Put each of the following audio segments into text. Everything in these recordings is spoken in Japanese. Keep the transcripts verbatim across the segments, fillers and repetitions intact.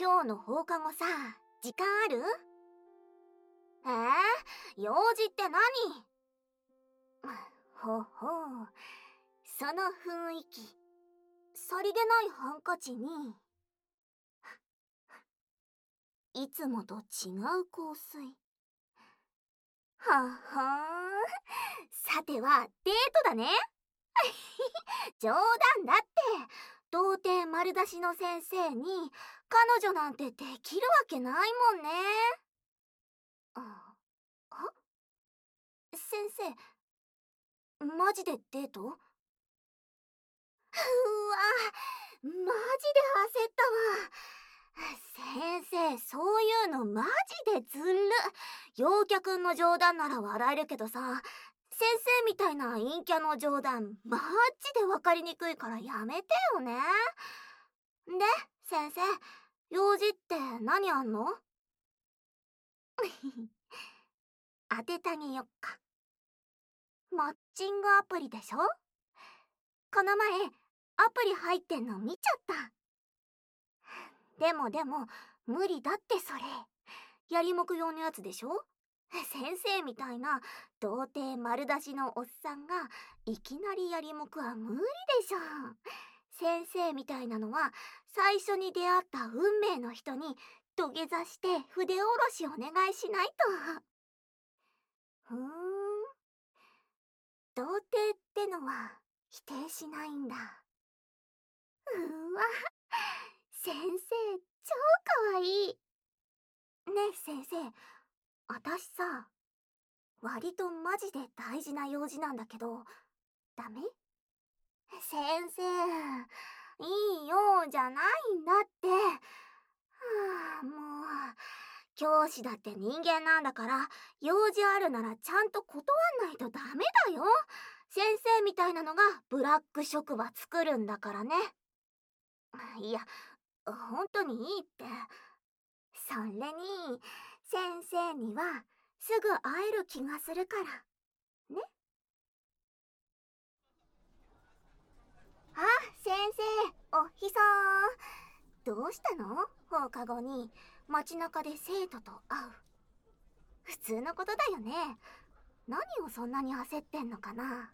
今日の放課後さ、時間ある？えー、用事って何？ほほう、その雰囲気、さりげないハンカチに、いつもと違う香水。ははーん、さてはデートだね。冗談だって。童貞丸出しの先生に彼女なんてできるわけないもんね。あ、あ、先生、マジでデート？うわ、マジで焦ったわ。先生、そういうのマジでずる。陽キャくんの冗談なら笑えるけどさ、先生みたいな陰キャの冗談マジで分かりにくいからやめてよね。で、先生、用事って何あんの？当ててあげよっか。マッチングアプリでしょ？この前アプリ入ってんの見ちゃった。でもでも無理だってそれ。やりもく用のやつでしょ？先生みたいな童貞丸出しのおっさんがいきなりやりもくは無理でしょ。先生みたいなのは最初に出会った運命の人に土下座して筆下ろしお願いしないと。ふーん、童貞ってのは否定しないんだ。うわ、先生超かわいい。ねえ先生、あたしさ、割とマジで大事な用事なんだけど、ダメ？先生、いいよじゃないんだって。はあ、もう、教師だって人間なんだから、用事あるならちゃんと断んないとダメだよ。先生みたいなのがブラック職場作るんだからね。いや、本当にいいって。それに、先生にはすぐ会える気がするから。ね。あ、先生、おひさー。どうしたの？放課後に街中で生徒と会う。普通のことだよね。何をそんなに焦ってんのかな。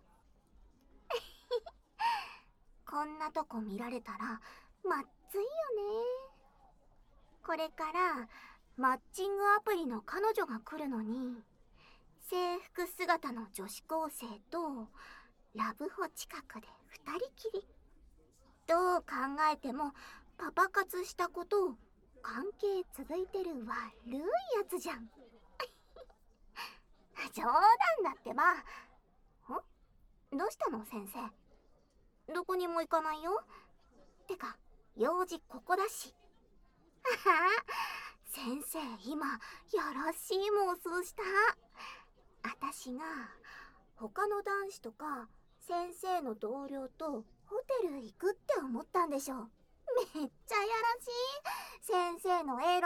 こんなとこ見られたらまっずいよね。これからマッチングアプリの彼女が来るのに、制服姿の女子高生とラブホ近くで二人きり。どう考えてもパパ活したこと関係続いてる悪いやつじゃん。冗談だってば。ん？どうしたの先生？どこにも行かないよ。てか用事ここだし。はは、先生今やらしい妄想した。あたしが他の男子とか先生の同僚とホテル行くって思ったんでしょ。めっちゃやらしい。先生のエロ。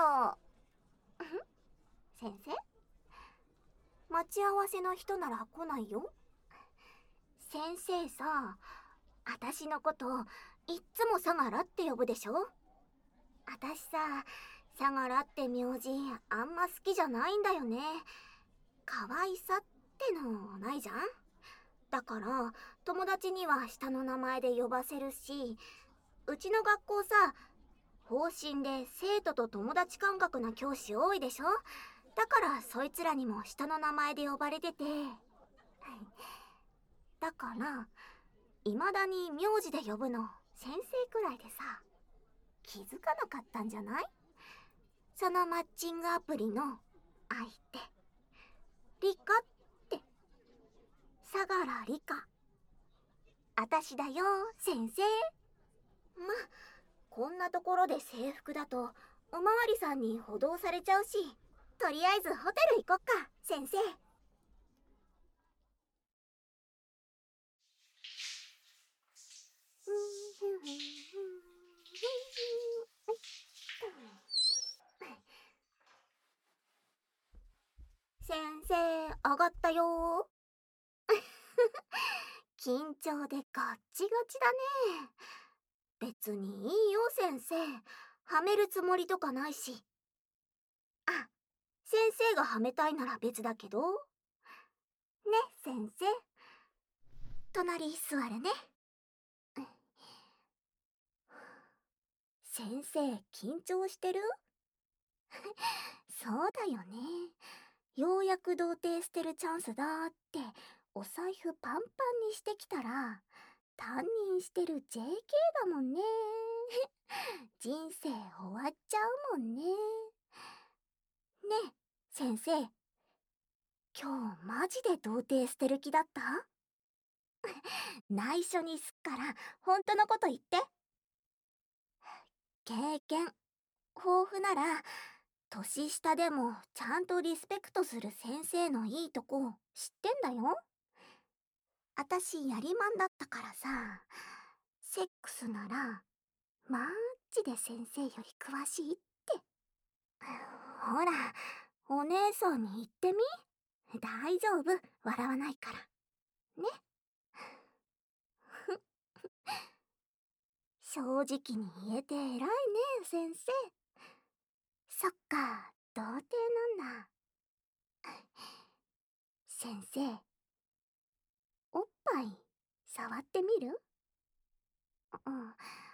先生？待ち合わせの人なら来ないよ。先生さ、あたしのこといっつも相良って呼ぶでしょ。あたしさ、相良って名字あんま好きじゃないんだよね。可愛さってのないじゃん。だから友達には下の名前で呼ばせるし、うちの学校さ、方針で生徒と友達感覚な教師多いでしょ。だからそいつらにも下の名前で呼ばれてて、だから未だに名字で呼ぶの先生くらいでさ、気づかなかったんじゃない？そのマッチングアプリの相手、リカって。相良リカ。あたしだよ先生。ま、こんなところで制服だとおまわりさんに補導されちゃうし、とりあえずホテル行こっか先生。先生上がったよ。緊張でガッチガチだね。別にいいよ先生、 はめるつもりとかないし。あ、先生がはめたいなら別だけど。ね、先生。隣座るね。先生、緊張してる？そうだよね。ようやく童貞捨てるチャンスだって、お財布パンパンにしてきたら、担任してる ジェーケー だもんね。人生終わっちゃうもんね。ねえ、先生。今日マジで童貞捨てる気だった？内緒にすっから、本当のこと言って。経験、豊富なら、年下でもちゃんとリスペクトする先生のいいとこ知ってんだよ。あたしやりまんだったからさ、セックスならマッチで先生より詳しいって。ほら、お姉さんに言ってみ。大丈夫、笑わないからね。正直に言えて偉いね、先生。そっか、童貞なんだ。先生、おっぱい触ってみる？うん、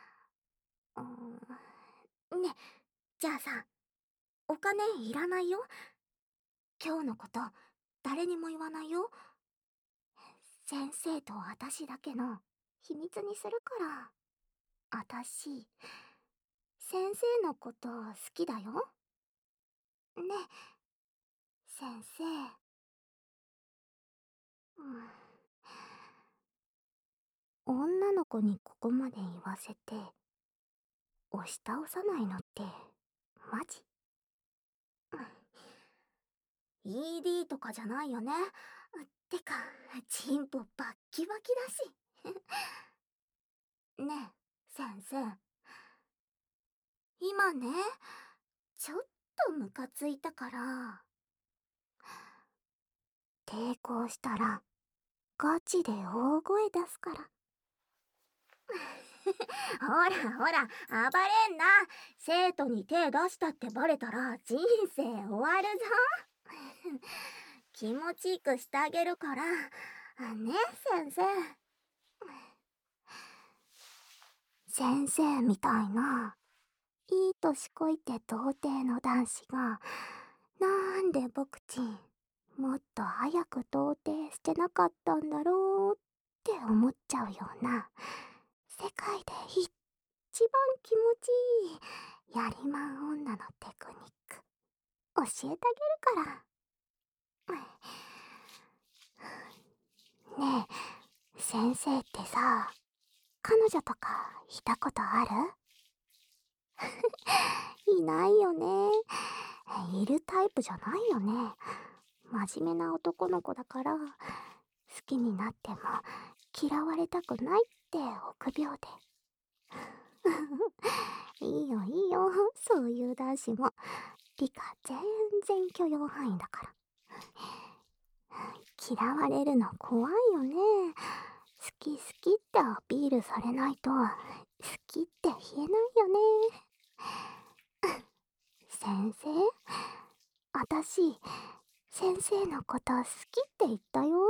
うん。ね、じゃあさ、お金いらないよ。今日のこと誰にも言わないよ。先生と私だけの秘密にするから。私、先生のこと好きだよ。ね、先生。うん、女の子にここまで言わせて押し倒さないのってマジ？ イーディー とかじゃないよね。てか、チンポバッキバキだし。ねえ、先生。今ね、ちょっとムカついたから。抵抗したら、ガチで大声出すから。ほらほら、暴れんな。生徒に手出したってバレたら人生終わるぞ。気持ちよくしてあげるから。ね、先生。先生みたいな、いい年こいて童貞の男子が、なんで僕ちん、もっと早く童貞してなかったんだろうって思っちゃうような、世界で一番気持ちいいやりまん女のテクニック教えてあげるから。ねえ、先生ってさ、彼女とかいたことある？いないよね。いるタイプじゃないよね。真面目な男の子だから、好きになっても嫌われたくないって臆病で。いいよいいよ、そういう男子も。理科全然許容範囲だから。嫌われるの怖いよね。好き好きってアピールされないと、好きって言えないよね。先生？あたし、先生のこと好きって言ったよ。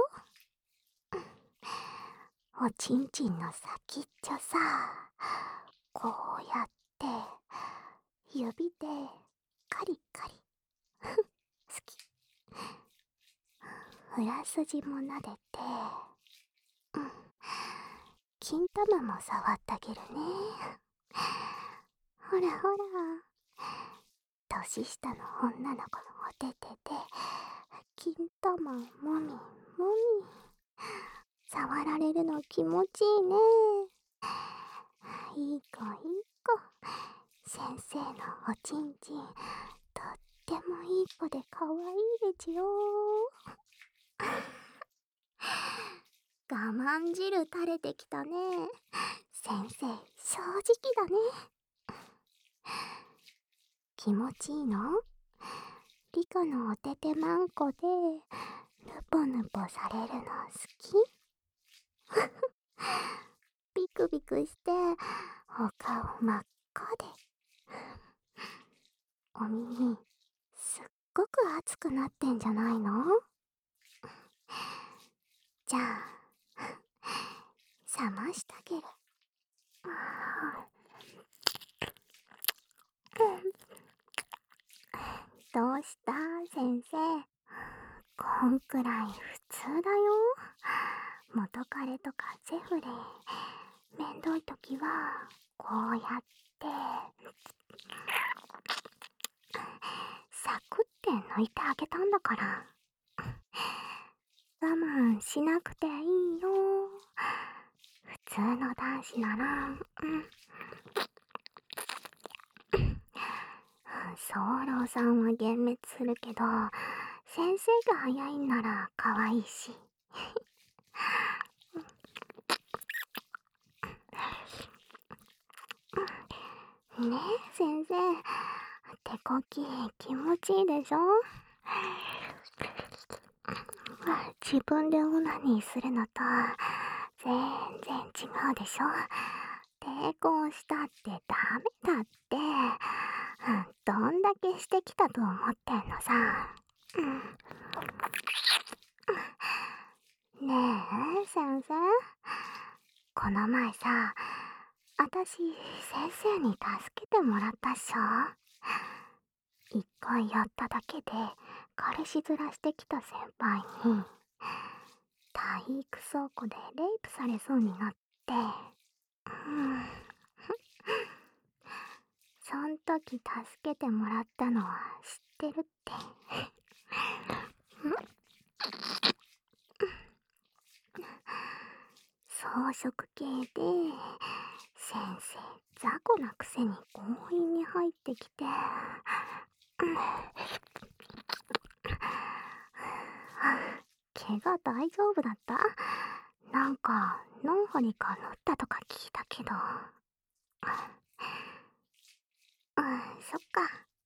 おちんちんの先っちょさ、こうやって、指で、カリカリ。好き。裏筋も撫でて、うん。金玉も触ってあげるね。ほらほら。年下の女の子のお手手で、金玉をもみもみ。触られるの気持ちいいね。いい子いい子。先生のおちんちん、とってもいい子でかわいいでちよ。我慢汁垂れてきたね。先生、正直だね。気持ちいいの？リカのお手手まんこで、ぬぽぬぽされるの好き？ビクビクして、お顔真っ赤で、 お耳、すっごく熱くなってんじゃないの？じゃあ、冷ましてあげる。どうした先生。こんくらい普通だよ。元彼とかセフレ、めんどいときはこうやってサクって抜いてあげたんだから。我慢しなくていいよ。普通の男子なら、うん。早漏さんは幻滅するけど、先生が早いんなら可愛いし。ねえ先生、手こき気持ちいいでしょ？自分でオナニーするのと全然違うでしょ？抵抗したってダメだって。どんだけしてきたと思ってんのさ。ねえ先生、この前さ、あたし先生に助けてもらったっしょ。一回やっただけで彼氏面してきた先輩に体育倉庫でレイプされそうになって、うんそん時助けてもらったのは知ってるって。装飾系で先生雑魚なくせに強引に入ってきて、怪我大丈夫だった？なんか何針か縫ったとか聞いたけど。うん、そっか。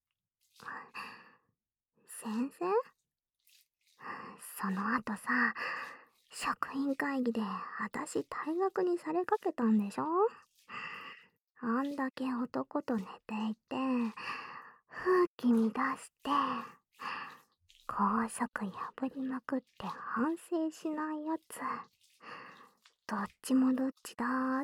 先生？その後さ、職員会議であたし退学にされかけたんでしょ？あんだけ男と寝ていて、風紀乱して、校則破りまくって反省しないやつ、どっちもどっちだーって。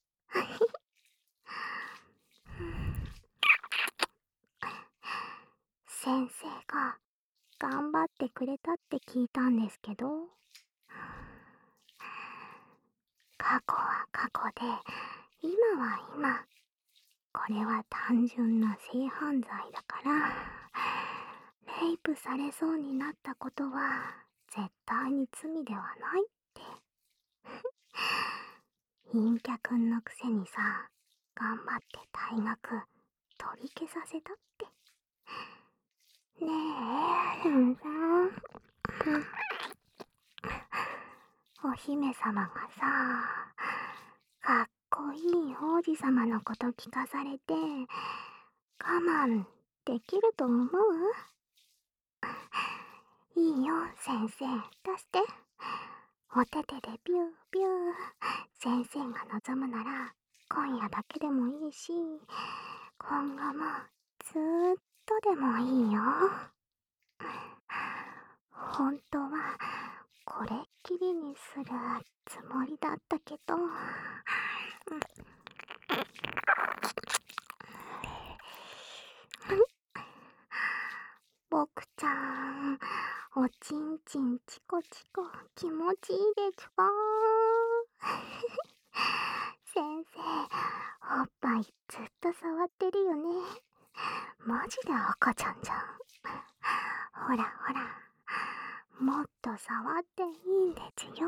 先生が頑張ってくれたって聞いたんですけど、過去は過去で、今は今。これは単純な性犯罪だから、レイプされそうになったことは絶対に罪ではないって。陰キャくんのくせにさ、頑張って退学取り消させたって。ねえ、先生。お姫様がさ、かっこいい王子様のこと聞かされて、我慢できると思う？いいよ、先生、出して。お手手でビュービュー。先生が望むなら、今夜だけでもいいし、今後もずーっとでもいいよ。本当は、これっきりにするつもりだったけど、ボクちゃん、おちんちんチコチコ気持ちいいですか？先生、おっぱいずっと触ってるよね。マジで赤ちゃんじゃん。ほらほら、もっと触っていいんですよ。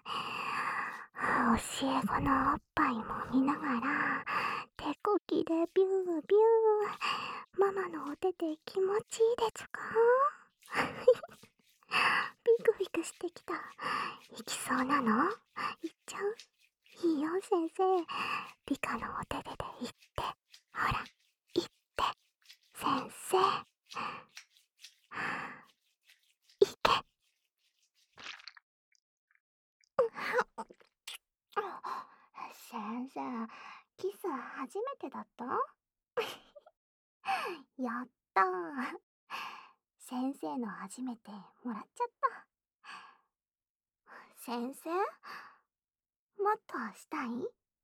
教え子のおっぱいも見ながら、手こきでビュービュー。ママのお手手気持ちいいですか？ビクビクしてきた。行きそうなの？行っちゃう？いいよ先生。リカのお手手で行って。ほら、行って。先生。行け。先生、キス初めてだった？ やったー。先生の初めてもらっちゃった。先生、もっとしたい？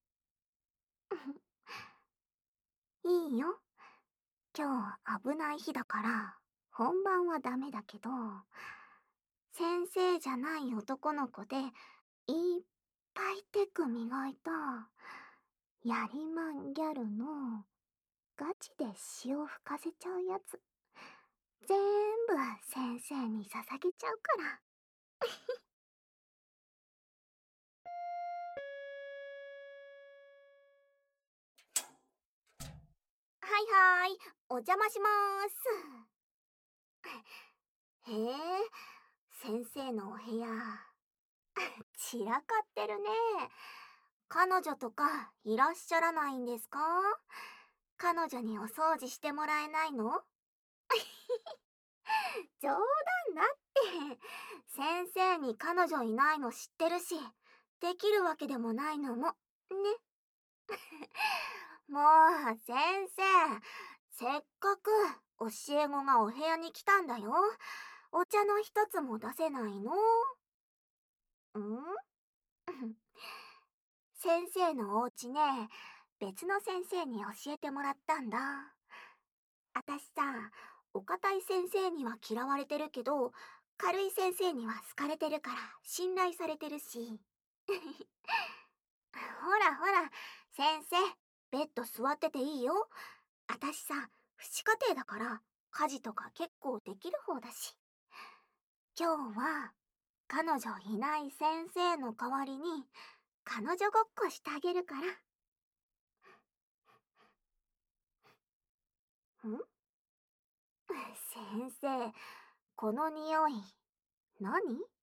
いいよ。今日危ない日だから本番はダメだけど、先生じゃない男の子でいっぱいテク磨いたやりまんギャルのガチで詩を吹かせちゃうやつ、全部先生に捧げちゃうから。はいはい、お邪魔しまーす。へえ、先生のお部屋、散らかってるね。彼女とかいらっしゃらないんですか？彼女にお掃除してもらえないの？冗談だって。先生に彼女いないの知ってるし、できるわけでもないのも、ね。もう、先生、せっかく教え子がお部屋に来たんだよ。お茶の一つも出せないの？ん先生のお家ね、別の先生に教えてもらったんだ。あたしさ、お堅い先生には嫌われてるけど、軽い先生には好かれてるから信頼されてるし。ほらほら、先生、ベッド座ってていいよ。あたしさ、父子家庭だから家事とか結構できる方だし。今日は彼女いない先生の代わりに彼女ごっこしてあげるから。ん先生、この匂い、何？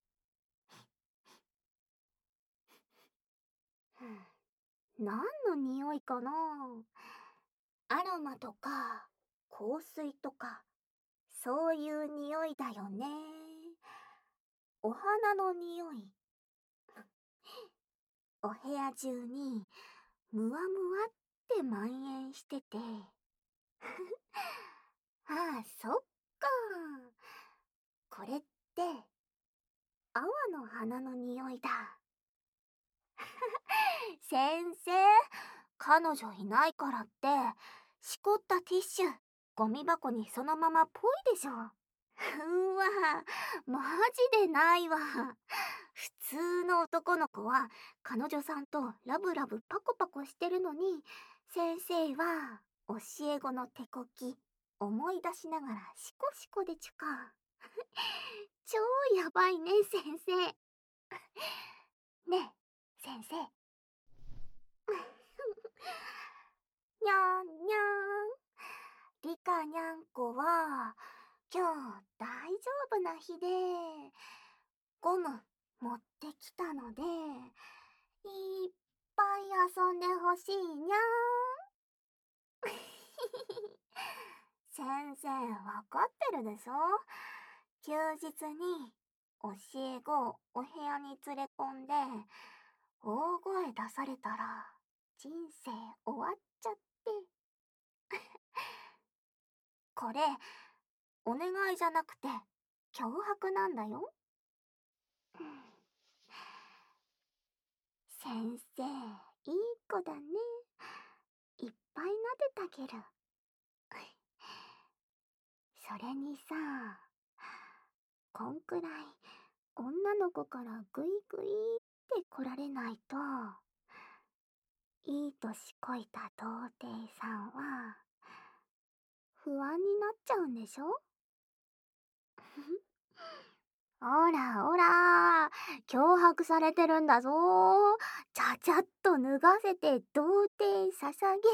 何の匂いかな？アロマとか香水とか、そういう匂いだよね。お花の匂い。お部屋中にムワムワって蔓延してて。ああ、そっか。これってアワの花の匂いだ。先生、彼女いないからって、しこったティッシュ、ゴミ箱にそのままぽいでしょ。うわ、マジでないわ。普通の男の子は彼女さんとラブラブパコパコしてるのに、先生は教え子の手こき思い出しながらシコシコでちゅか。超やばいね、先生。ねえ、先生。にゃんにゃん。リカにゃんこは、今日大丈夫な日で、ゴム持ってきたので、いっぱい遊んでほしいにゃーん。先生、わかってるでしょ？休日に教え子をお部屋に連れ込んで、大声出されたら人生終わっちゃって。これ、お願いじゃなくて、脅迫なんだよ。先生、いい子だね。いっぱい撫でてあげる。それにさ、こんくらい女の子からグイグイって来られないと、いい年こいた童貞さんは不安になっちゃうんでしょ？おらおら、脅迫されてるんだぞ。ちゃちゃっと脱がせて童貞捧げ。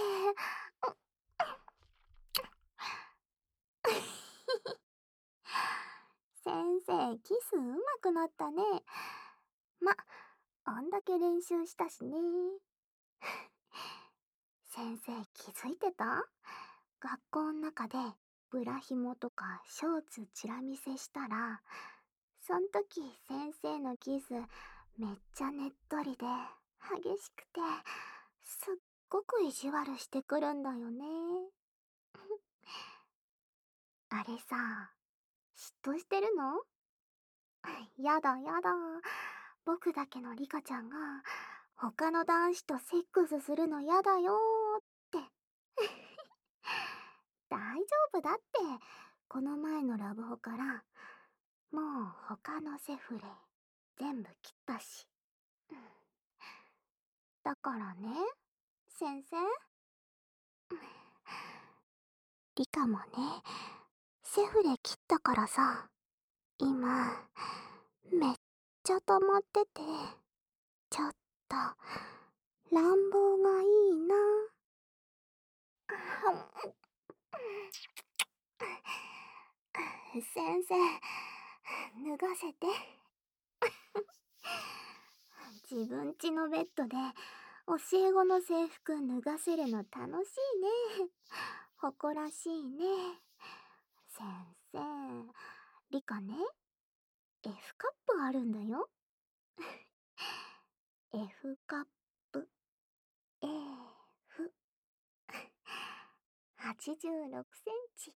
先生、キスうまくなったね。ま、あんだけ練習したしね。先生、気づいてた？学校の中でブラヒモとかショーツチラ見せしたら、そん時先生のキスめっちゃねっとりで激しくて、すっごく意地悪してくるんだよね。 あれさ、嫉妬してるの？やだやだ。僕だけのリカちゃんが他の男子とセックスするのやだよーって。大丈夫だって。この前のラブホからもう他のセフレ全部切ったし。うん、だからね、先生。リカもね、セフレ切ったからさ、今、めっちゃ溜まってて、ちょっと、乱暴がいいな。先生、脱がせて。自分家のベッドで教え子の制服脱がせるの楽しいね。誇らしいね。先生、リカね、F カップあるんだよ。F カップ、F。はちじゅうろくセンチ。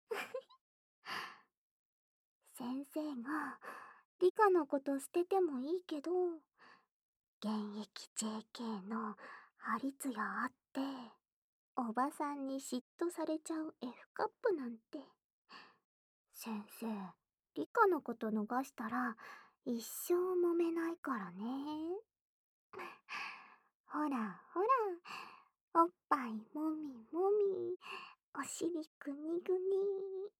先生がリカのこと捨ててもいいけど、現役 ジェーケー のハリツヤあって、おばさんに嫉妬されちゃう F カップなんて。先生、リカのこと逃したら一生揉めないからね。ほらほら、おっぱいもみもみ、お尻ぐにぐに。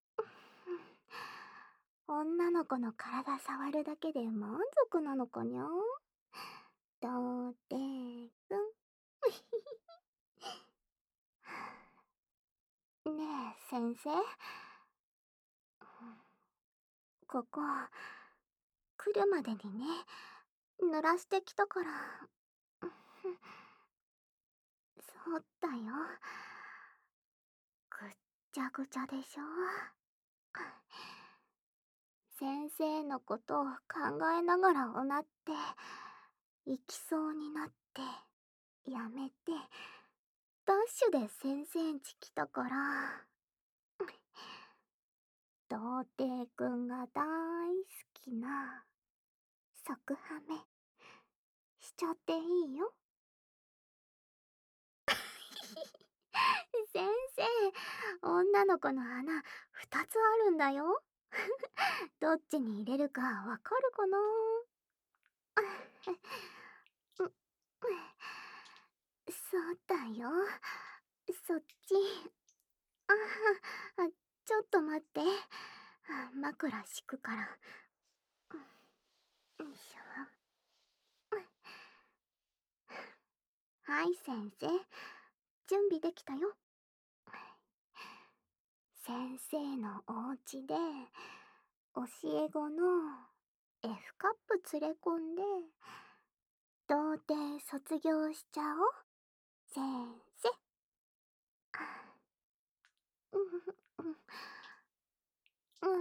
女の子の体触るだけで満足なのかにゃ。どうてくん。ねえ先生、ここ来るまでにね、濡らしてきたから。そうだよ、ぐっちゃぐちゃでしょ。先生のことを考えながらおなって、行きそうになってやめてダッシュで先生んち来たから。童貞くんが大好きな即ハメしちゃっていいよ。先生、女の子の穴ふたつあるんだよ。どっちに入れるかわかるかな。そうだよ、そっち。ああ、ちょっと待って、枕敷くから。よいしょ。はい先生、準備できたよ。先生のお家で教え子の F カップ連れ込んで童貞卒業しちゃおう、先生。うんうんうん、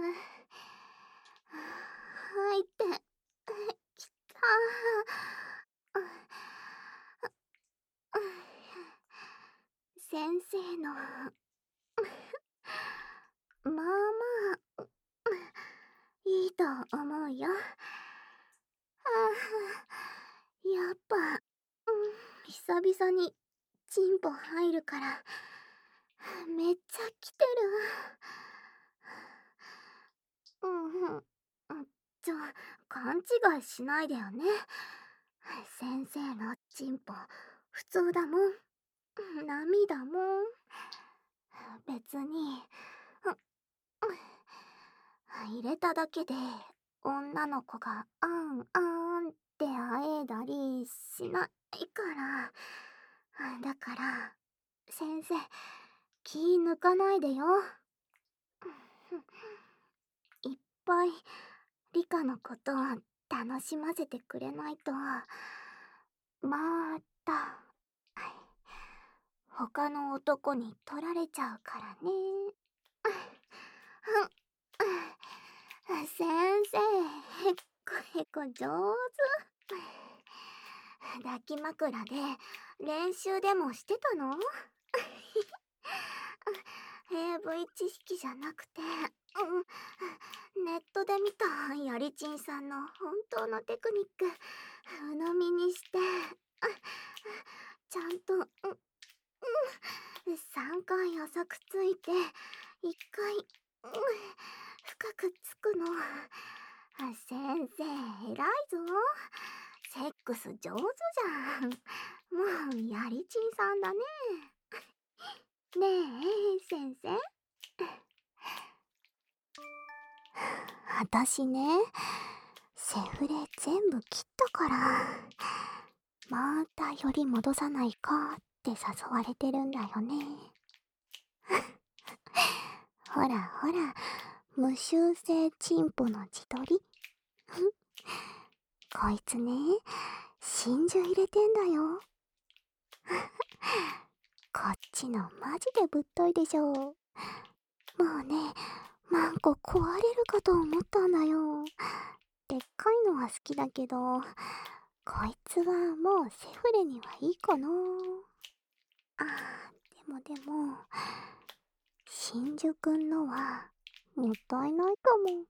入ってきた。先生のまあまあいいと思うよ。ああ、やっぱ、うん、久々にチンポ入るからめっちゃ来てる。うんうん、ちょ、勘違いしないでよね。先生のチンポ普通だもん。涙もん。別に、入れただけで女の子があんあんってあえだりしないから。だから先生、気抜かないでよ。いっぱいリカのことを楽しませてくれないとまた他の男に取られちゃうからね。先生、へっこへこ上手。抱き枕で練習でもしてたの？ エーブイ 知識じゃなくて、うん、ネットで見たやりちんさんの本当のテクニック鵜呑みにして、ちゃんと、うん、うん、さんかい浅くついていっかい、うん、深くつくの。先生偉いぞ。セックス上手じゃん。もうやりちんさんだね。ねえ先生。あたしね、セフレ全部切ったから、またより戻さないかって誘われてるんだよね。ほらほら、無修正チンポの自撮り。こいつね、真珠入れてんだよ。こっちのマジでぶっといでしょ。もうね、マンコ壊れるかと思ったんだよ。でっかいのは好きだけど、こいつはもうセフレにはいいかな。あー、でもでも、真珠くんのはもったいないかも。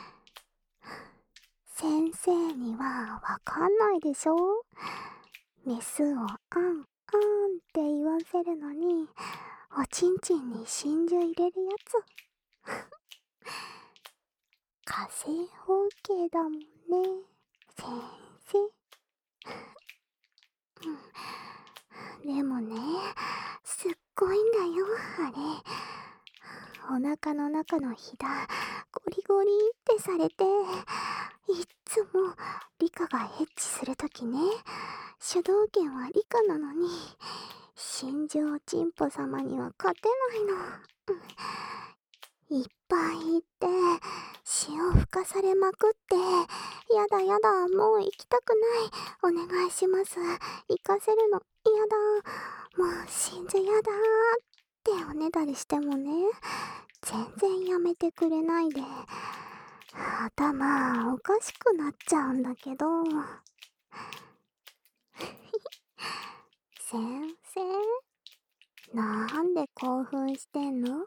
先生にはわかんないでしょ。メスをあんあんって言わせるのに、おちんちんに真珠入れるやつ。火星方形だもんね、先生。うん、でもね、すっごいんだよ、あれ。お腹の中のひだ、ゴリゴリってされて、いっつもリカがエッチするときね、主導権はリカなのに、真珠おちんぽ様には勝てないの。いっぱい言って、潮吹かされまくって、やだやだ、もう行きたくない。お願いします。行かせるの、やだ。もう真珠やだっておねだりしてもね、全然やめてくれないで、頭おかしくなっちゃうんだけど。先生、なんで興奮してんの？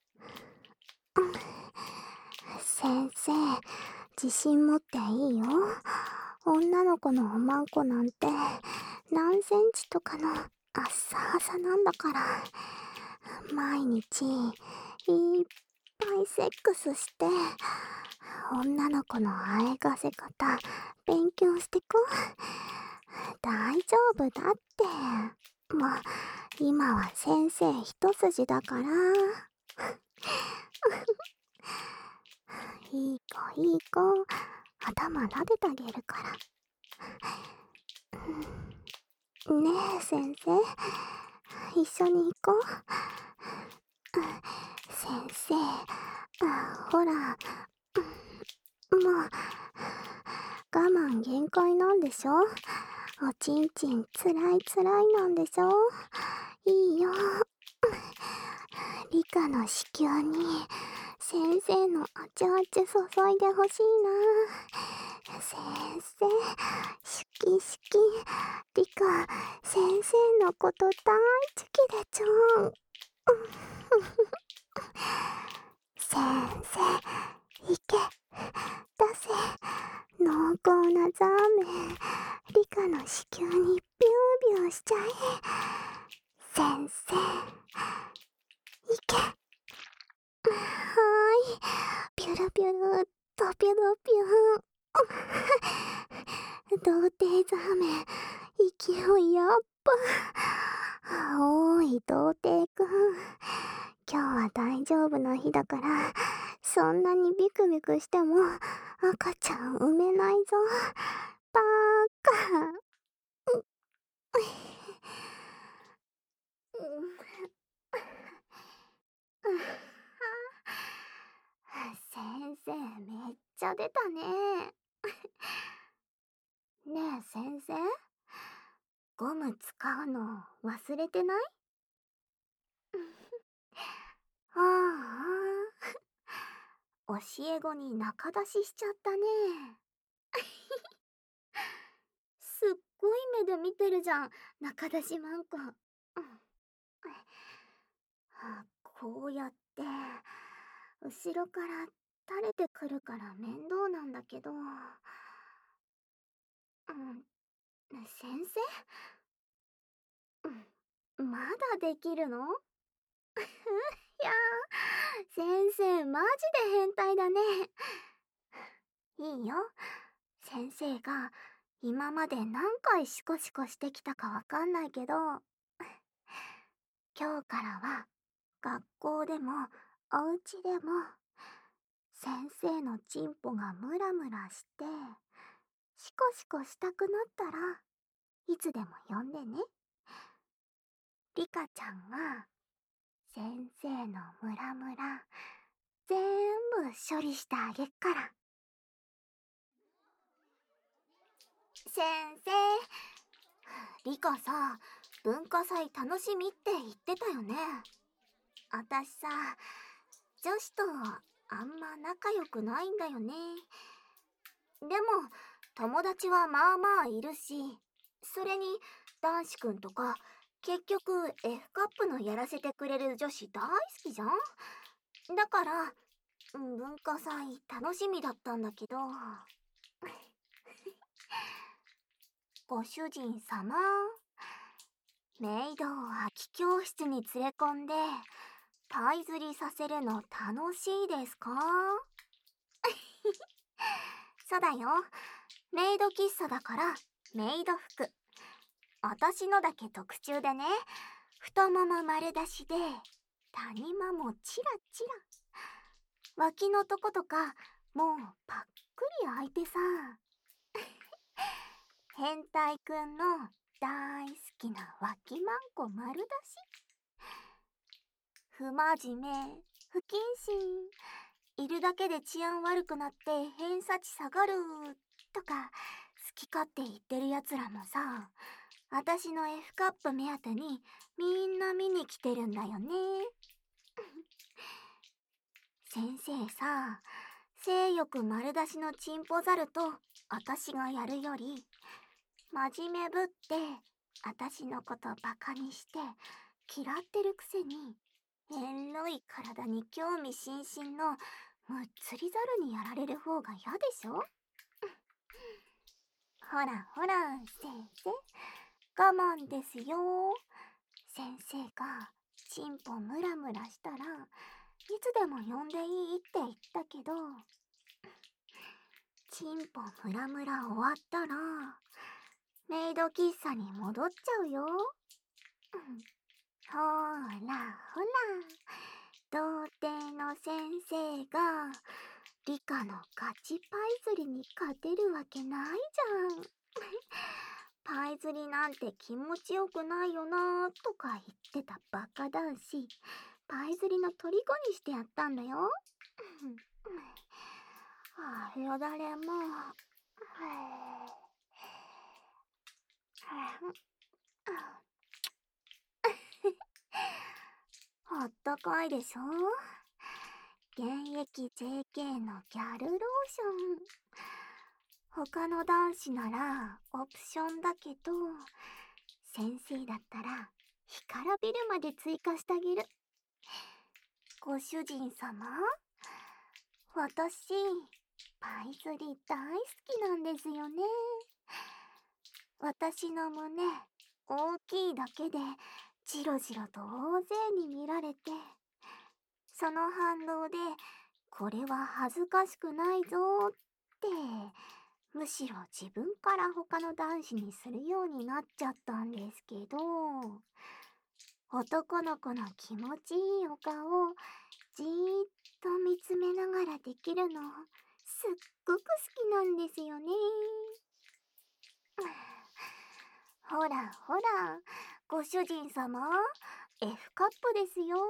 先生、自信持っていいよ。女の子のおまんこなんて何センチとかのあっさあさなんだから。毎日いっぱいセックスして、女の子のあえがせ方勉強してこ。大丈夫だって。もう今は先生一筋だから。いい子いい子、頭撫でてあげるから。ねえ先生、一緒に行こう。先生、ほら、もう我慢限界なんでしょ。おちんちんつらいつらいなんでしょ。いいよ、リカの子宮に先生のあちあち注いでほしいな。先生、シュキシュキ、リカ先生のこと大好きでちょん。先生、いけ、出せ、濃厚なザーメン、リカの子宮にビュービューしちゃえ。先生、いけ。はーい、ピュルピュルとピュルピュー。童貞ザーメン、勢いやっぱ。おーい童貞くん、今日は大丈夫な日だから、そんなにビクビクしても赤ちゃん産めないぞ。バーカ。先生めっちゃ出たね。ねえ先生、ゴム使うの忘れてない？ああ、教え子に仲出ししちゃったね。すっごい目で見てるじゃん、仲出しマンコ。うん、 こうやって、後ろから垂れてくるから面倒なんだけど、うん、先生、うん、まだできるの？いやー、先生マジで変態だね。いいよ。先生が今まで何回シコシコしてきたかわかんないけど、今日からは学校でもお家でも先生のチンポがムラムラしてシコシコしたくなったらいつでも呼んでね。リカちゃんが先生のムラムラ全部処理してあげっから。先生、リカさ、文化祭楽しみって言ってたよね。あたしさ、女子とあんま仲良くないんだよね。でも、友達はまあまあいるし、それに男子くんとか、結局 F カップのやらせてくれる女子大好きじゃん。だから、うん文化祭楽しみだったんだけど、ご主人様、メイドを空き教室に連れ込んで、パイ釣りさせるの楽しいですか？そうだよ。メイド喫茶だから、メイド服。私のだけ特注でね、太もも丸出しで、谷間もチラチラ。脇のとことか、もうパックリ開いてさ。変態くんの大好きな脇マンコ丸出し。不真面目、不謹慎。いるだけで治安悪くなって偏差値下がるとか好き勝手言ってるやつらもさ、私の F カップ目当てにみんな見に来てるんだよね。先生さ、性欲丸出しのチンポザルと私がやるより、真面目ぶって私のことバカにして嫌ってるくせに、エロい体に興味津々のむっつりザルにやられる方が嫌でしょ？ほらほら、先生、我慢ですよ。先生がチンポムラムラしたらいつでも呼んでいいって言ったけど、チンポムラムラ終わったらメイド喫茶に戻っちゃうよ。ほらほら、童貞の先生が理科のガチパイ釣りに勝てるわけないじゃん。パイ釣りなんて気持ちよくないよなーとか言ってたバカ男子、パイ釣りの虜にしてやったんだよ。ああ、よだれも。あったかいでしょ？現役 ジェーケー のギャルローション。他の男子ならオプションだけど、先生だったら干からびるまで追加してあげる。ご主人様、私、パイ釣り大好きなんですよね。私の胸、大きいだけで、じろじろと大勢に見られて、その反動で、これは恥ずかしくないぞって、むしろ自分から他の男子にするようになっちゃったんですけど、男の子の気持ちいいお顔をじーっと見つめながらできるの、すっごく好きなんですよね。ほらほら、ご主人様、F カップですよ。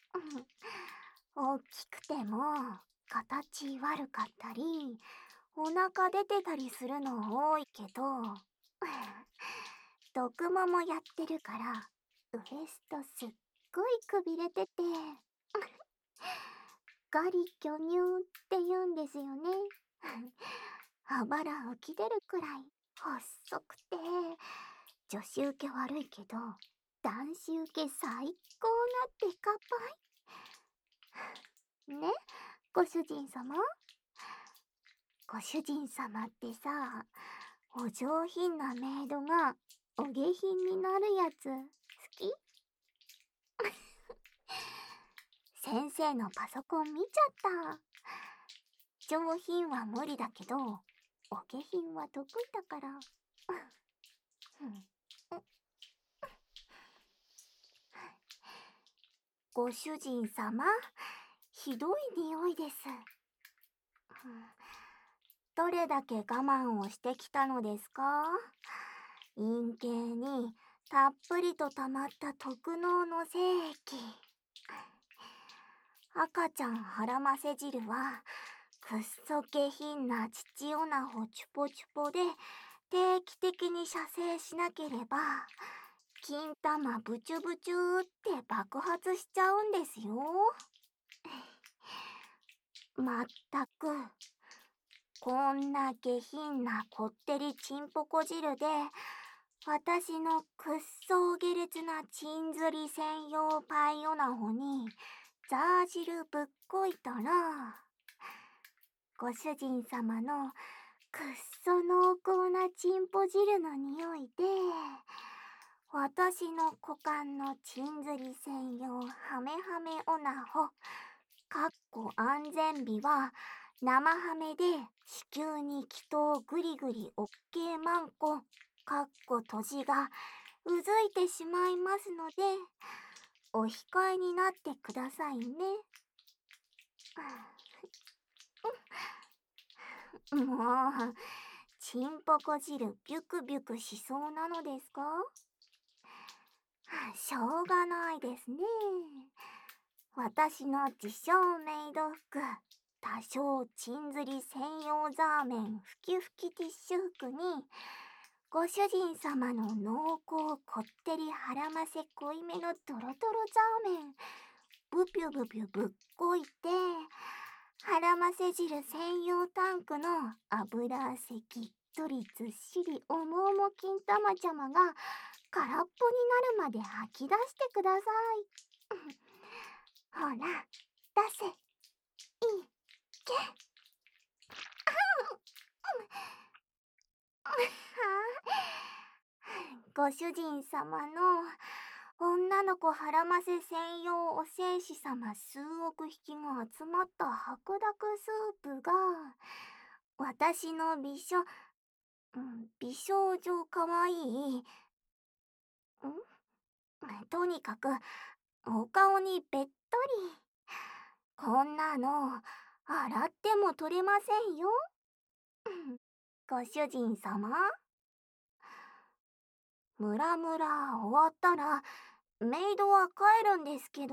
大きくても、形悪かったり、お腹出てたりするの多いけど、毒ももやってるから、ウエストすっごいくびれてて、ガリ巨乳って言うんですよね。あばら浮き出るくらい細くて、女子受け悪いけど、男子受け最高なデカパイ。 ね、ご主人様。ご主人様ってさ、お上品なメイドがお下品になるやつ好き？先生のパソコン見ちゃった。上品は無理だけど、お下品は得意だから。ご主人様、ひどい匂いです。どれだけ我慢をしてきたのですか？陰茎にたっぷりと溜まった特濃の精液。赤ちゃん腹ませ汁はくっそ下品な父オナホチュポチュポで定期的に射精しなければ金玉ブチュブチュって爆発しちゃうんですよ。まったくこんな下品なこってりちんぽこ汁で私のくっそ下劣なチン釣り専用パイオナホにザー汁ぶっこいたらご主人様のくっそ濃厚なチンポ汁の匂いで私の股間のチン釣り専用ハメハメオナホかっこ安全日は生ハメで子宮に気筒グリグリオッケーマンコかっこ閉じがうずいてしまいますのでお控えになってくださいね。もうちんぽこ汁ビュクビュクしそうなのですか？しょうがないですね。私の自称メイド服多少チン釣り専用ザーメンふきふきティッシュ服にご主人様の濃厚こってり腹ませ濃いめのドロドロザーメンブピュブピュぶっこいて腹ませ汁専用タンクの油汗ぎっとりずっしりおもおも金玉ちゃまが空っぽになるまで吐き出してください。ほら、出せ。いいけ。ご主人様の女の子腹ませ専用お戦士様数億匹が集まった白濁スープが私の美少、うん、美少女かわいい、んとにかくお顔にべっとり。こんなの洗っても取れませんよ。ご主人様、ムラムラ終わったらメイドは帰るんですけど、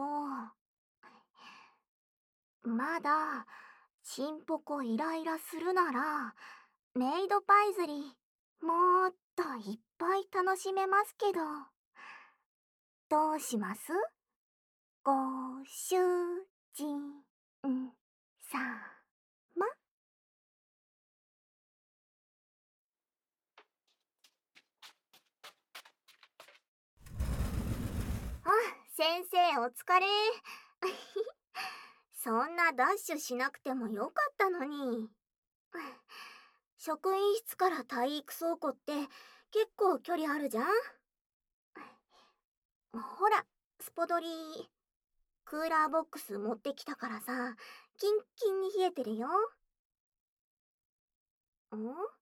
まだちんぽこイライラするならメイドパイズリーもっといっぱい楽しめますけど、どうします？ご主人様。あ、先生お疲れ。そんなダッシュしなくてもよかったのに。職員室から体育倉庫って結構距離あるじゃん。ほら、スポドリー。クーラーボックス持ってきたからさ、キンキンに冷えてるよ。ん？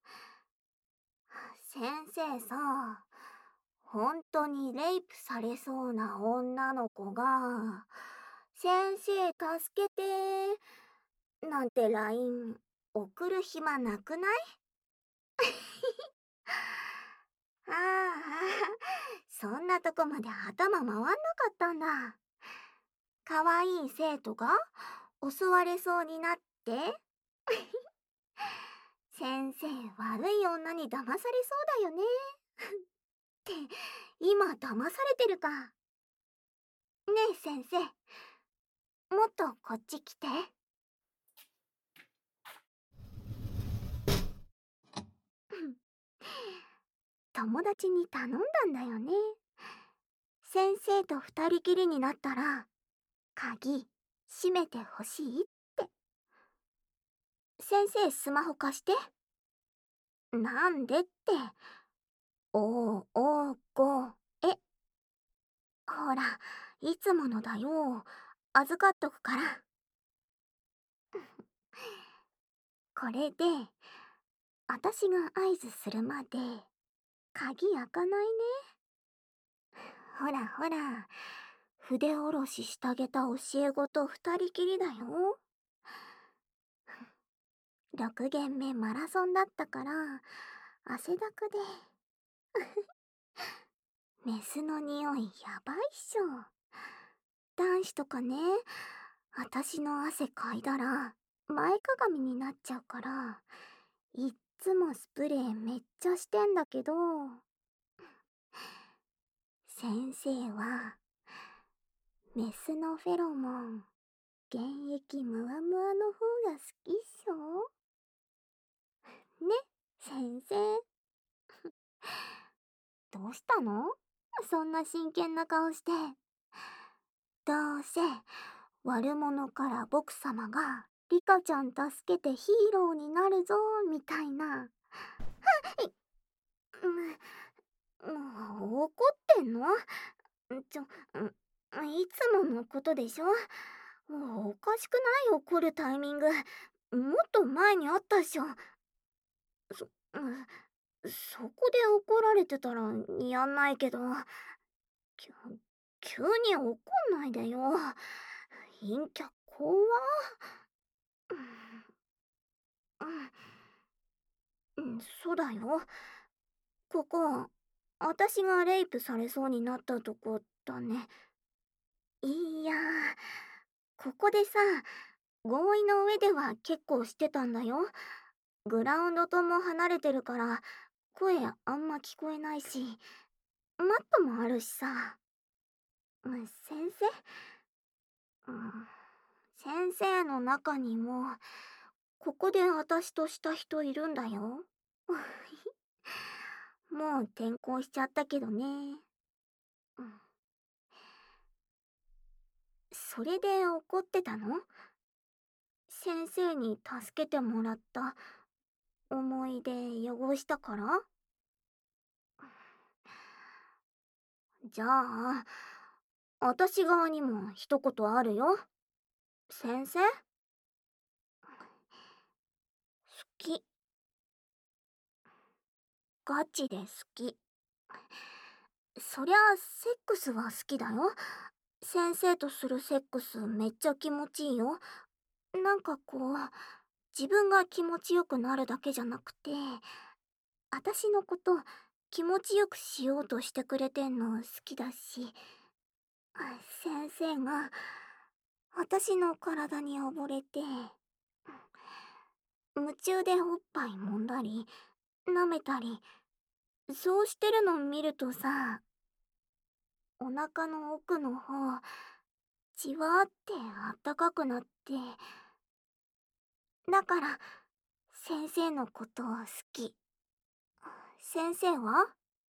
先生さ、本当にレイプされそうな女の子が、先生助けて、なんて ライン 送る暇なくない？ああ、そんなとこまで頭回んなかったんだ。かわいい生徒が襲われそうになって先生悪い女に騙されそうだよねって今騙されてるか。ねえ先生、もっとこっち来て。友達に頼んだんだよね。先生と二人きりになったら鍵閉めてほしいって。先生、スマホ貸して。なんでって。おーおーごえ。ほら、いつものだよ。預かっとくから。これで、あたしが合図するまで、鍵開かないね。ほらほら、筆下ろししてあげた教え子と二人きりだよ。ろく限目マラソンだったから、汗だくで。メスの匂いやばいっしょ。男子とかね、あたしの汗かいだら、前かがみになっちゃうから、いっつもスプレーめっちゃしてんだけど、先生は、メスのフェロモン、原液ムワムワの方が好きっしょね、先生。どうしたの？そんな真剣な顔して。どうせ、悪者から僕様がリカちゃん助けてヒーローになるぞ、みたいな。い、もう、怒ってんの？ちょ、いつものことでしょ？おかしくない？怒るタイミング。もっと前にあったっしょ。そ、そこで怒られてたらやんないけど、きゅ急に怒んないでよ。陰キャ怖っ。うん、うん、そうだよ。ここ、あたしがレイプされそうになったとこだね。いやー、ここでさ、合意の上では結構してたんだよ。グラウンドとも離れてるから、声あんま聞こえないし、マットもあるしさ。うん、先生、うん、先生の中にも、ここで私とした人いるんだよ。もう転校しちゃったけどね。うん、それで怒ってたの？先生に助けてもらった思い出汚したから？じゃあ、私側にも一言あるよ。先生？好き。ガチで好き。そりゃ、セックスは好きだよ。先生とするセックスめっちゃ気持ちいいよ。なんかこう、自分が気持ちよくなるだけじゃなくて、あたしのこと気持ちよくしようとしてくれてんの好きだし、先生があたしの体に溺れて、夢中でおっぱい揉んだり、舐めたり、そうしてるの見るとさ、お腹の奥の方、じわーってあったかくなって、だから、先生のこと好き。先生は？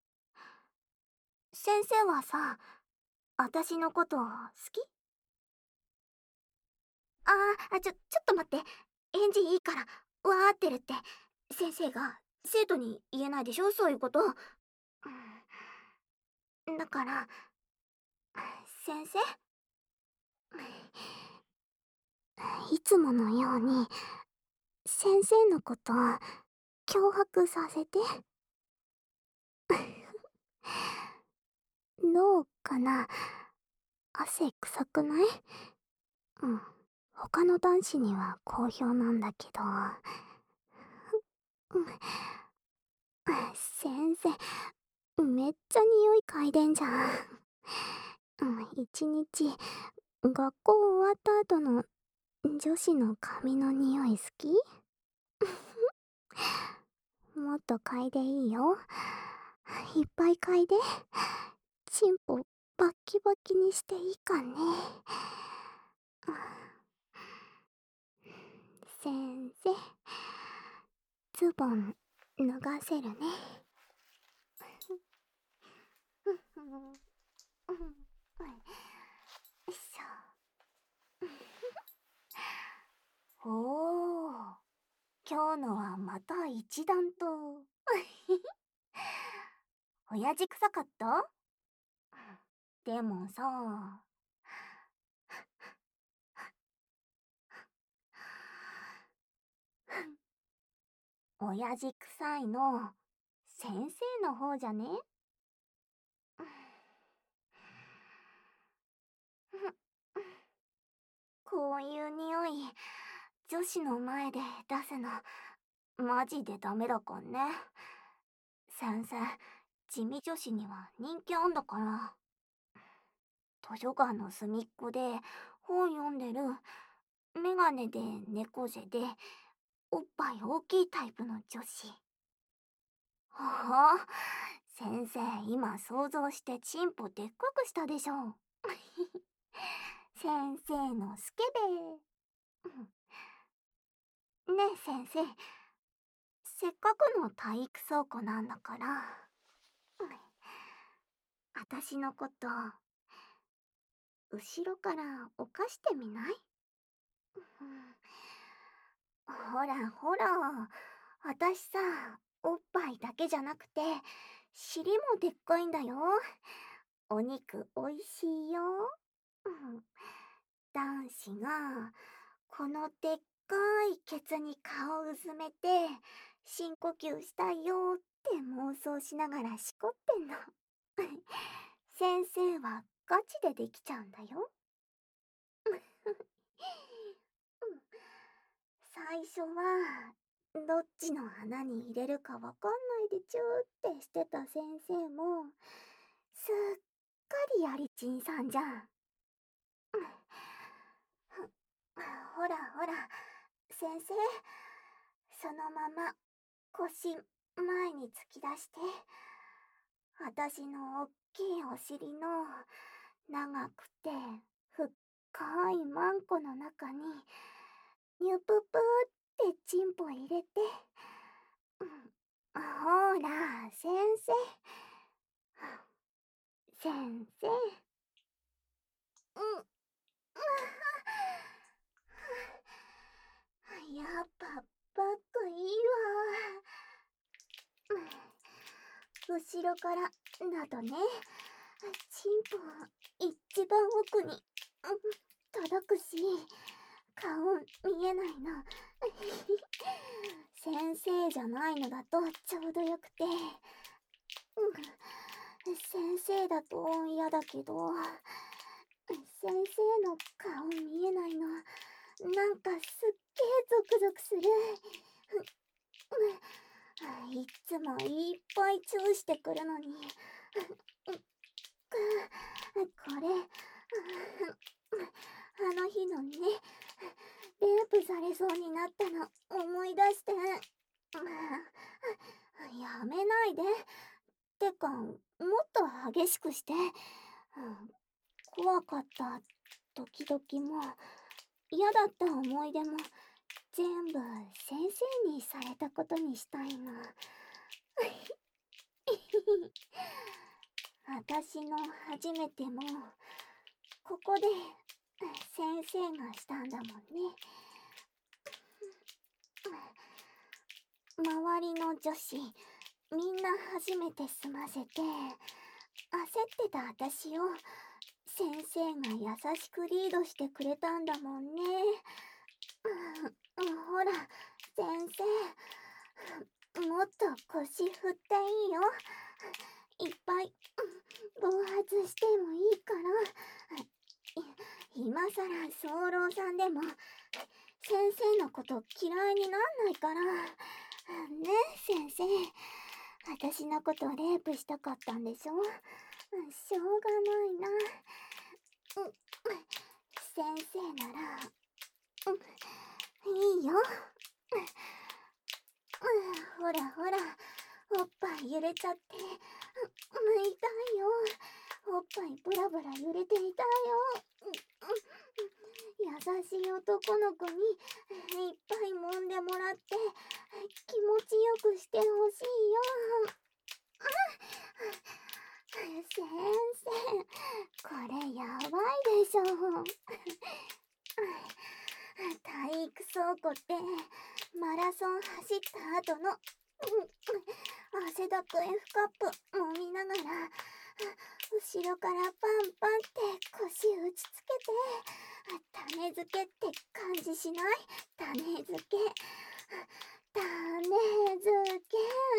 先生はさ、あたしのこと好き？あー、あ、ちょ、ちょっと待って。返事いいから、わーってるって。先生が生徒に言えないでしょ、そういうこと。うん、だから、先生？いつものように、先生のこと、脅迫させて。どうかな？汗臭くない？うん。他の男子には好評なんだけど。うん、先生、めっちゃ匂い嗅いでんじゃん。うん、一日、学校終わった後の女子の髪の匂い好き？もっと嗅いでいいよ。いっぱい嗅いで。チンポバッキバキにしていいかね。先生、ズボン脱がせるね。よいしょ。 おー、今日のはまた一段と。親父臭かった？でもさ、親父臭いの、先生の方じゃね？こういう匂い、女子の前で出すの、マジでダメだかんね。先生、地味女子には人気あんだから。図書館の隅っこで本読んでる、メガネで猫背で、おっぱい大きいタイプの女子。はあ、先生、今想像してチンポでっかくしたでしょ。先生のスケベ。ねえ先生、せっかくの体育倉庫なんだから、あたしのこと、後ろから犯してみない？ほらほら、あたしさ、おっぱいだけじゃなくて、尻もでっかいんだよ。お肉おいしいよ。男子が、このでっかいケツに顔うずめて、深呼吸したいよって妄想しながらしこってんの。先生はガチでできちゃうんだよ。最初は、どっちの穴に入れるかわかんないでチューってしてた先生も、すっかりやりちんさんじゃん。ほらほら、先生、そのまま腰前に突き出して、あたしのおっきいお尻の長くて深いマンコの中にニュププってチンポ入れて、うん、ほら先生、先生、うんやっぱバッグいいわ。後ろからだとね、チンポ一番奥に、うん、届くし、顔見えないの。先生じゃないのだとちょうどよくて、うん、先生だと嫌だけど、先生の顔見えないの、なんかすっげーゾクゾクする。いっつもいっぱいチューしてくるのに。これ、あの日のね、レイプされそうになったの思い出して。やめないで。てか、もっと激しくして。怖かった時々も、嫌だった思い出も、全部先生にされたことにしたいの。私の初めても、ここで先生がしたんだもんね。周りの女子、みんな初めて済ませて、焦ってた私を先生が優しくリードしてくれたんだもんね。ほら、先生、もっと腰振っていいよ。いっぱい暴発してもいいから。今さら早漏さんでも先生のこと嫌いになんないから。ねえ先生、私のことレイプしたかったんでしょ？しょうがないな。先生ならいいよ。ほらほら、おっぱい揺れちゃって痛いよ。おっぱいブラブラ揺れていたよ。優しい男の子にいっぱい揉んでもらって気持ちよくしてほしいよ。先生、これやばいでしょ。体育倉でマラソン走った後の、うん、汗だく F カップ飲みながら、後ろからパンパンって腰打ちつけて、種付けって感じしない？種付け、種付け、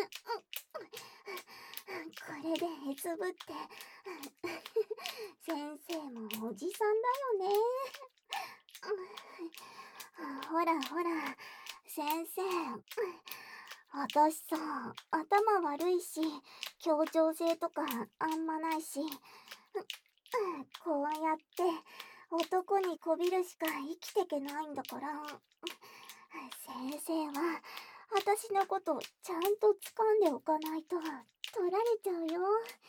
これでへつぶって、先生もおじさんだよね。ほらほら、先生。私さ、頭悪いし、協調性とかあんまないし、こうやって男にこびるしか生きてけないんだから、先生は私のことちゃんと掴んでおかないと取られちゃうよ。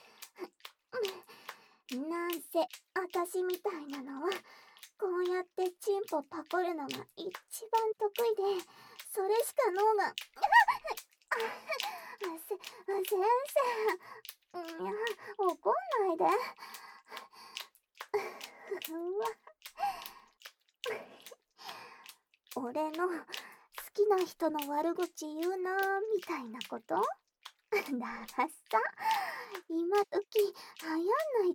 なんせ私みたいなのはこうやってチンポパコるのが一番得意で、それしか脳がせ先生、いや、怒んないで。うわ俺の好きな人の悪口言うなみたいなこと？だからさ、今時流行んないって。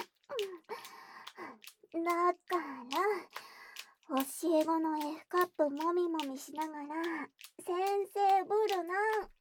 だから教え子の F カップもみもみしながら先生ぶるな。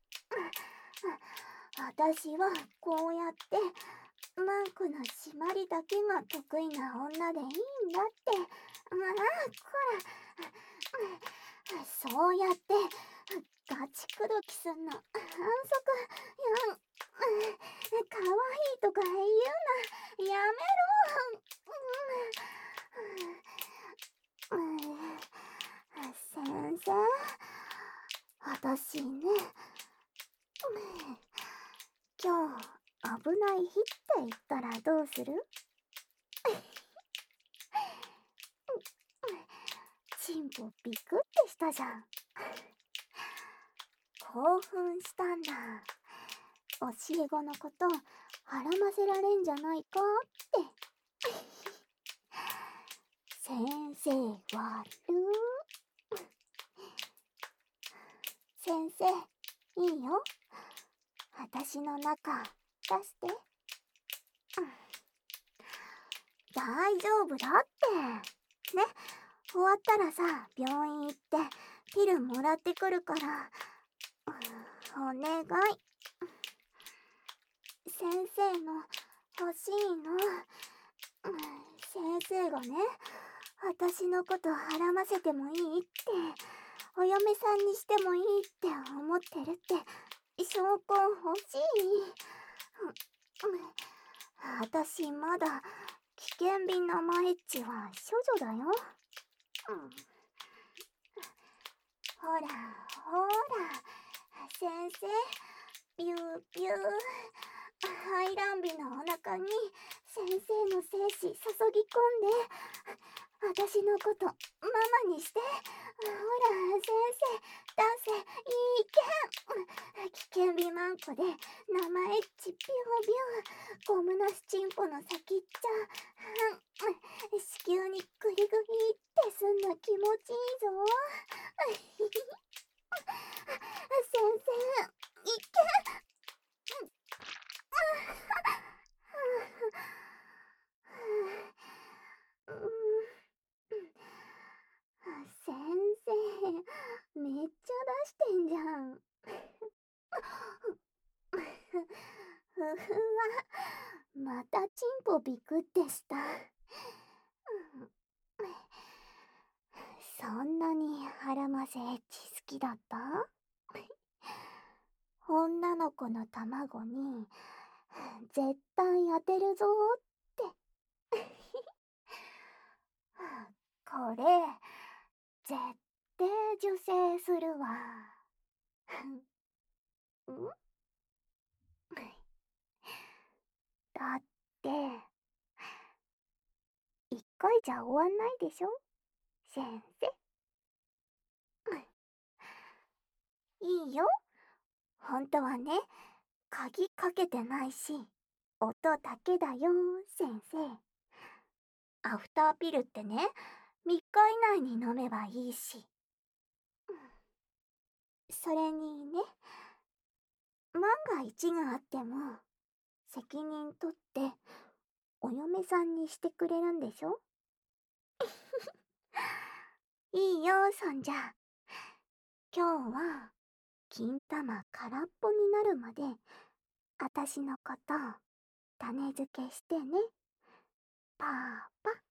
私はこうやってマンクの締まりだけが得意な女でいいんだって。まあ、こら、そうやってガチ口説きすんの反則。やん、かわいいとか言うな、やめろ。先生、私ね、今日危ない日って言ったらどうする？チンポビクってしたじゃん。興奮したんだ。教え子のことはらませられんじゃないかって。先生悪ー。先生、いいよ。私の中出して。大丈夫だって。ね、終わったらさ、病院行ってピルもらってくるから。お願い。先生の欲しいの。先生がね、私のことはらませてもいいって、お嫁さんにしてもいいって思ってるって証拠欲しい。私まだ危険便のマエッチは処女だよ。ほらほら、先生、ピューピュー。排卵日のお腹に先生の精子注ぎ込んで、私のことママにして。ほら先生、出せ、いいけん。危険日マンコで生エッチピュービュー。ゴムなしチンポの先っちゃ子宮にグリグリってすんの気持ちいいぞ。先生、いけ。先生、めっちゃ出してんじゃん。ふふわ、またチンポビクってした。そんなにはらませエッチ好きだった？女の子の卵に絶対当てるぞーって。これ絶対受精するわ。ん？だって一回じゃ終わんないでしょ、先生。いいよ、本当はね、鍵かけてないし音だけだよ、先生。アフターピルってね、みっか以内に飲めばいいし。 それにね、万が一があっても、責任取って、お嫁さんにしてくれるんでしょ？いいよ、そんじゃ。今日は、金玉空っぽになるまで、あたしのこと、種付けしてね。パーパ。